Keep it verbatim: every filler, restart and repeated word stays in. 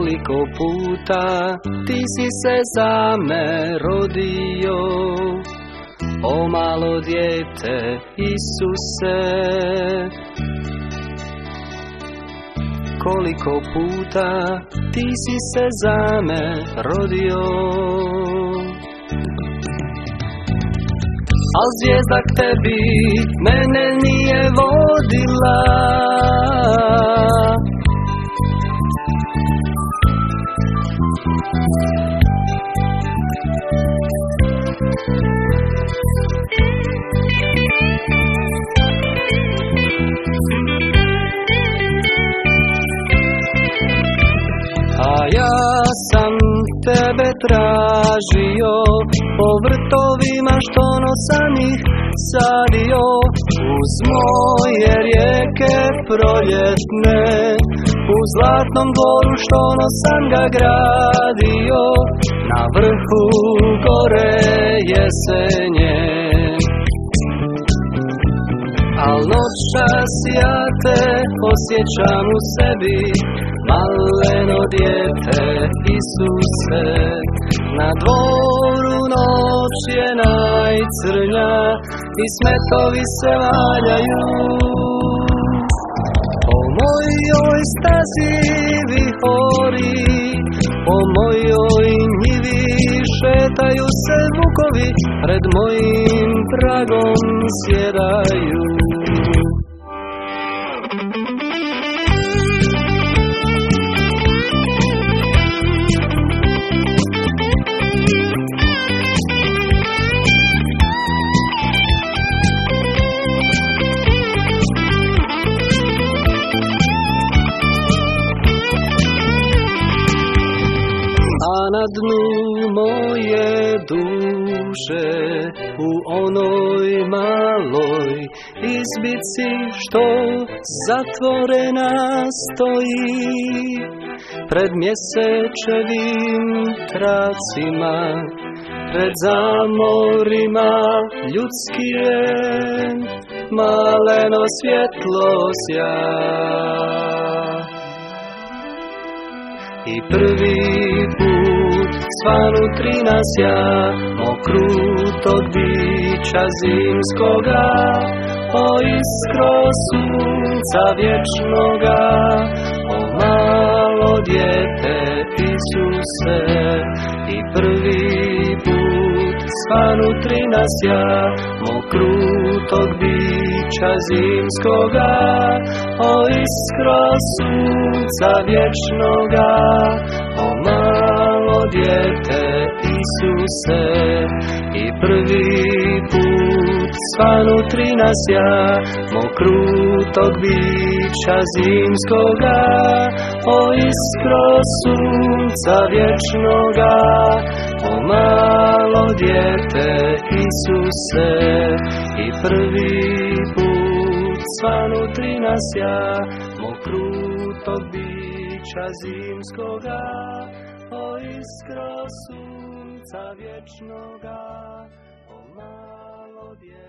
Koliko puta ti si se za me rodio, o malo dijete Isuse. Koliko puta ti si se za me rodio, al zvijezda k tebi mene nije vodila. A ja sam tebe tražio po vrtovima što sam ih sadio, uz moje rijeke proljetne, u zlatnom dvoru što sam ga gradio, na vrhu gore jesenje. Al noćas ja te osjećam u sebi, maleno dijete Isuse. Na dvoru noć je najcrnja i smetovi se valjaju. Po mojoj stazi vihori, po mojoj njivi šetaju se vukovi, pred mojim pragom sjedaju. Na dnu moje duše, u onoj maloj izbici što zatvorena stoji, pred mjesečevim tracima, pred zamorima ljudskim, maleno svjetlo sja. I prvi put svanutri nas ja, okrutog bića zimskoga, o iskro sunca vječnoga, o malo dijete Isuse. I prvi put svanutri nas ja, okrutog bića zimskoga, o iskro sunca vječnoga, o malo dijete Isuse. I prvi put svanutri nas ja, okrutog bića zimskoga, o iskro sunca vječnoga, o malo dijete Isuse. I prvi put svanutri nas ja, okrutog bića zimskoga, o iskro sunca vječnoga, o malo dijete